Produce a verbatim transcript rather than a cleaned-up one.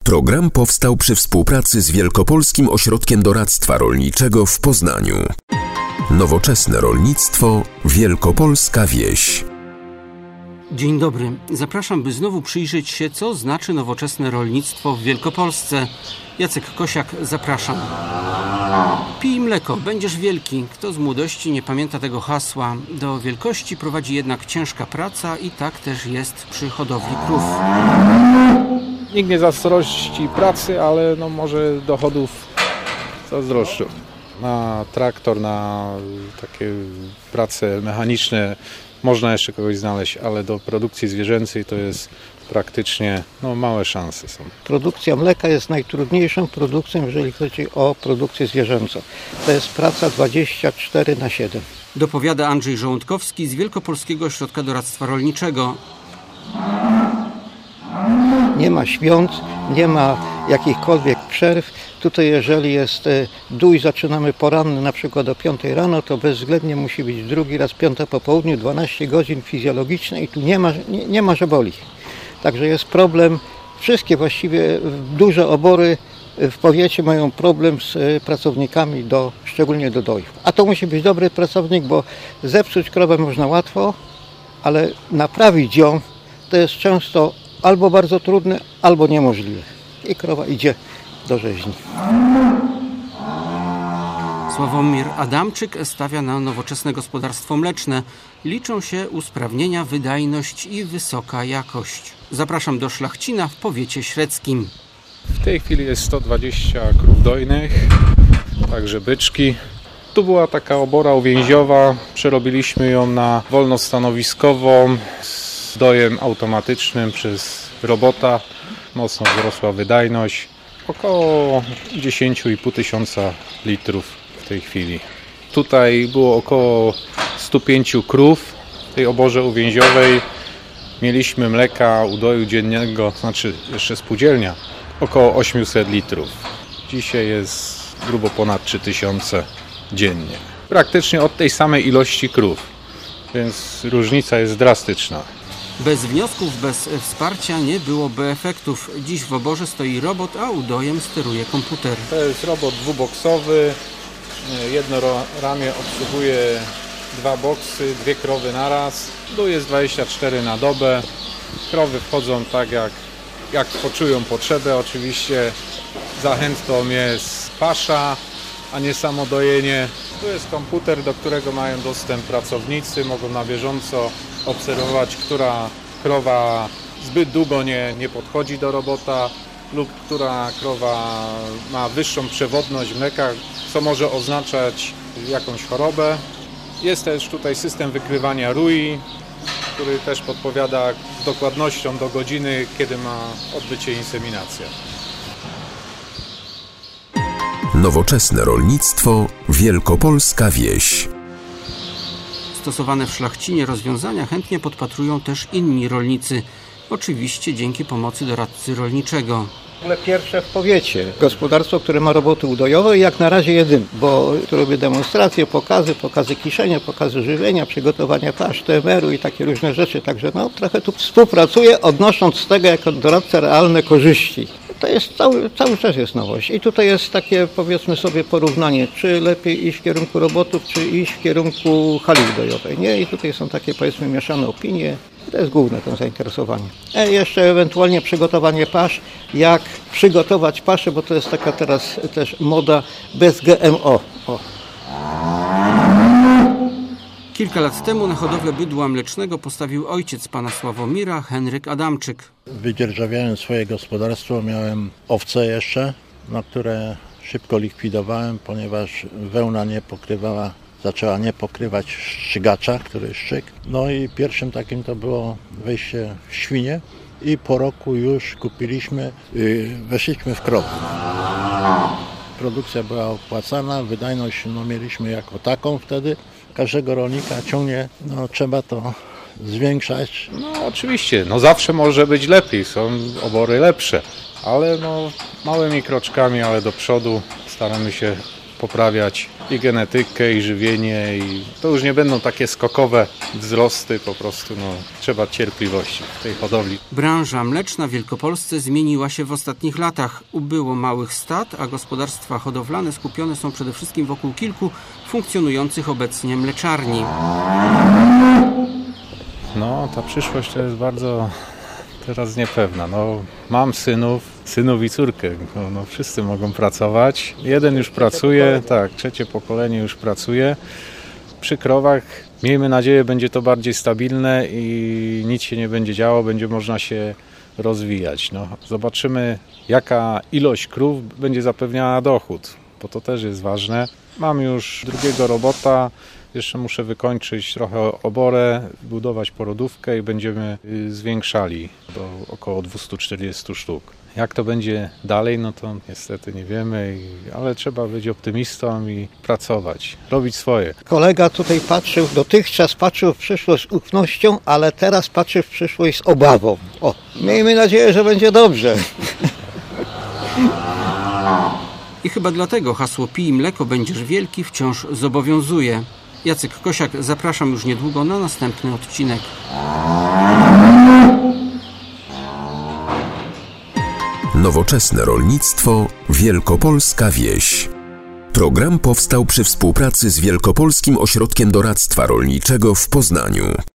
Program powstał przy współpracy z Wielkopolskim Ośrodkiem Doradztwa Rolniczego w Poznaniu. Nowoczesne rolnictwo, wielkopolska wieś. Dzień dobry. Zapraszam, by znowu przyjrzeć się, co znaczy nowoczesne rolnictwo w Wielkopolsce. Jacek Kosiak, zapraszam. Pij mleko, będziesz wielki. Kto z młodości nie pamięta tego hasła? Do wielkości prowadzi jednak ciężka praca i tak też jest przy hodowli krów. Nikt nie zazdrości pracy, ale no może dochodów zazdroszczą. Na traktor, na takie prace mechaniczne można jeszcze kogoś znaleźć, ale do produkcji zwierzęcej to jest praktycznie no, małe szanse są. Produkcja mleka jest najtrudniejszą produkcją, jeżeli chodzi o produkcję zwierzęcą. To jest praca dwadzieścia cztery na siedem. Dopowiada Andrzej Żołądkowski z Wielkopolskiego Ośrodka Doradztwa Rolniczego. Nie ma świąt, nie ma jakichkolwiek przerw. Tutaj jeżeli jest dój, zaczynamy poranny na przykład o piątej rano, to bezwzględnie musi być drugi raz piąta po południu, dwanaście godzin fizjologiczne i tu nie ma, nie, nie ma że boli. Także jest problem, wszystkie właściwie duże obory w powiecie mają problem z pracownikami, do, szczególnie do dojów. A to musi być dobry pracownik, bo zepsuć krowę można łatwo, ale naprawić ją to jest często albo bardzo trudne, albo niemożliwe. I krowa idzie do rzeźni. Sławomir Adamczyk stawia na nowoczesne gospodarstwo mleczne. Liczą się usprawnienia, wydajność i wysoka jakość. Zapraszam do Szlachcina w powiecie średzkim. W tej chwili jest sto dwadzieścia krów dojnych, także byczki. Tu była taka obora uwięziowa, przerobiliśmy ją na wolnostanowiskową z dojem automatycznym przez robota. Mocno wzrosła wydajność, około dziesięć i pół tysiąca litrów w tej chwili. Tutaj było około sto pięć krów w tej oborze uwięziowej. Mieliśmy mleka udoju dziennego, znaczy jeszcze spółdzielnia, około osiemset litrów. Dzisiaj jest grubo ponad trzy tysiące dziennie. Praktycznie od tej samej ilości krów, więc różnica jest drastyczna. Bez wniosków, bez wsparcia nie byłoby efektów. Dziś w oborze stoi robot, a udojem steruje komputer. To jest robot dwuboksowy. Jedno ramię obsługuje dwa boksy, dwie krowy naraz. Dół jest dwadzieścia cztery na dobę. Krowy wchodzą tak jak, jak poczują potrzebę. Oczywiście zachętą jest pasza, a nie samo dojenie. Tu jest komputer, do którego mają dostęp pracownicy. Mogą na bieżąco obserwować, która krowa zbyt długo nie, nie podchodzi do robota lub która krowa ma wyższą przewodność mleka, co może oznaczać jakąś chorobę. Jest też tutaj system wykrywania rui, który też podpowiada z dokładnością do godziny, kiedy ma odbyć się inseminacja. Nowoczesne rolnictwo, wielkopolska wieś. Stosowane w Szlachcinie rozwiązania chętnie podpatrują też inni rolnicy. Oczywiście dzięki pomocy doradcy rolniczego. Pierwsze w powiecie. Gospodarstwo, które ma roboty udojowe i jak na razie jedyne, bo tu robię demonstracje, pokazy, pokazy kiszenia, pokazy żywienia, przygotowania pasz, T M R-u i takie różne rzeczy. Także no, trochę tu współpracuję, odnosząc z tego jako doradca realne korzyści. To jest cały, cały czas jest nowość. I tutaj jest takie, powiedzmy sobie, porównanie, czy lepiej iść w kierunku robotów, czy iść w kierunku hali udojowej. Nie? I tutaj są takie, powiedzmy, mieszane opinie. To jest główne to zainteresowanie. E jeszcze ewentualnie przygotowanie pasz, jak przygotować paszę, bo to jest taka teraz też moda bez G M O. O. Kilka lat temu na hodowlę bydła mlecznego postawił ojciec pana Sławomira, Henryk Adamczyk. Wydzierżawiałem swoje gospodarstwo, miałem owce jeszcze, na które szybko likwidowałem, ponieważ wełna nie pokrywała, zaczęła nie pokrywać szczygacza, który jest szczyk. No i pierwszym takim to było wejście w świnie i po roku już kupiliśmy, yy, weszliśmy w krowy. Produkcja była opłacana, wydajność no, mieliśmy jako taką wtedy. Każdego rolnika ciągnie, no trzeba to zwiększać. No oczywiście, no zawsze może być lepiej, są obory lepsze, ale no małymi kroczkami, ale do przodu staramy się poprawiać i genetykę, i żywienie, i to już nie będą takie skokowe wzrosty, po prostu no, trzeba cierpliwości w tej hodowli. Branża mleczna w Wielkopolsce zmieniła się w ostatnich latach. Ubyło małych stad, a gospodarstwa hodowlane skupione są przede wszystkim wokół kilku funkcjonujących obecnie mleczarni. No, ta przyszłość to jest bardzo teraz niepewna. No, mam synów, synów i córkę. No, no, wszyscy mogą pracować. Jeden już pracuje, tak, trzecie pokolenie już pracuje. Przy krowach, miejmy nadzieję, będzie to bardziej stabilne i nic się nie będzie działo, będzie można się rozwijać. No, zobaczymy, jaka ilość krów będzie zapewniała dochód, bo to też jest ważne. Mam już drugiego robota. Jeszcze muszę wykończyć trochę oborę, budować porodówkę i będziemy zwiększali do około dwieście czterdzieści sztuk. Jak to będzie dalej, no to niestety nie wiemy, ale trzeba być optymistą i pracować, robić swoje. Kolega tutaj patrzył, dotychczas patrzył w przyszłość z ufnością, ale teraz patrzy w przyszłość z obawą. O, miejmy nadzieję, że będzie dobrze. I chyba dlatego hasło pij mleko, będziesz wielki wciąż zobowiązuje. Jacek Kosiak, zapraszam już niedługo na następny odcinek. Nowoczesne rolnictwo, wielkopolska wieś. Program powstał przy współpracy z Wielkopolskim Ośrodkiem Doradztwa Rolniczego w Poznaniu.